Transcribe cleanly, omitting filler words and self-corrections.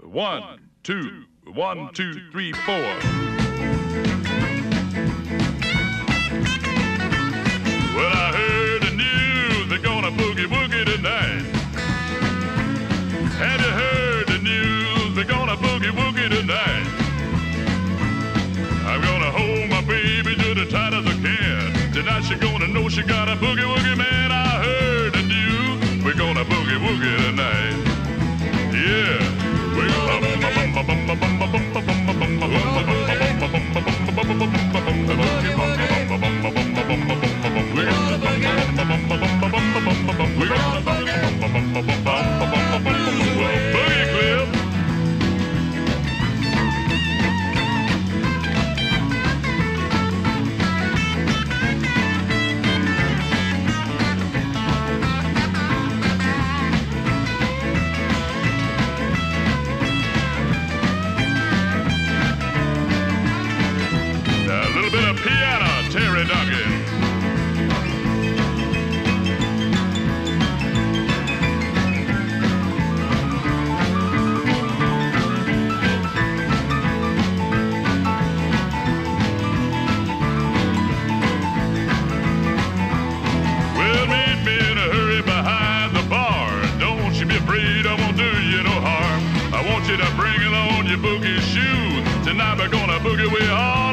1, 2, 1, 2, 3, 4. Well, I heard the news, they're gonna boogie-woogie tonight. Have you heard the news, they're gonna boogie-woogie tonight? I'm gonna hold my baby just as tight as I can. Tonight she gonna know she got a boogie-woogie man. I heard the news, we're gonna boogie-woogie tonight. Yeah. Piano, Terry Duncan. Well, meet me in a hurry behind the bar. Don't you be afraid, I won't do you no harm. I want you to bring along your boogie shoes. Tonight we're gonna boogie way hard.